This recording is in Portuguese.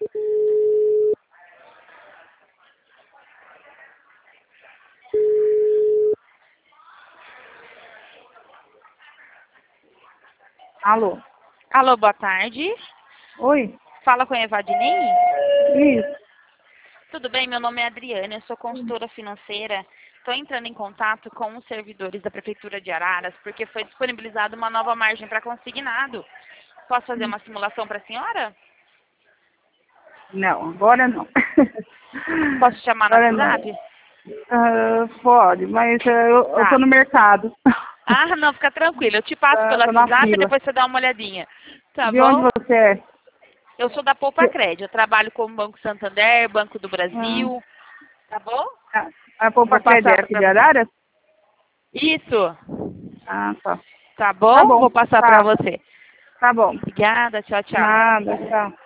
Alô? Alô, boa tarde. Oi? Fala com a Evadinei? Isso. Tudo bem? Meu nome é Adriana, eu sou consultora financeira. Estou entrando em contato com os servidores da Prefeitura de Araras, porque foi disponibilizada uma nova margem para consignado. Posso fazer uma simulação para a senhora? Não, agora não. Posso chamar no Agora não. WhatsApp? Pode, mas eu tô Tá. no mercado. Ah, não, fica tranquilo. Eu te passo pelo Tô na WhatsApp e fila. depois você dá uma olhadinha. Tá De onde bom? você é? Eu sou da Poupa Crédito. Eu trabalho com o Banco Santander, Banco do Ah, Brasil. Tá bom? a Poupa Vou Crédito é passar aqui para de você. Araras? Isso. Ah, tá. Tá Tá bom? bom, Vou passar para tá. você. Tá bom. Obrigada. Tchau, tchau. Nada, tá.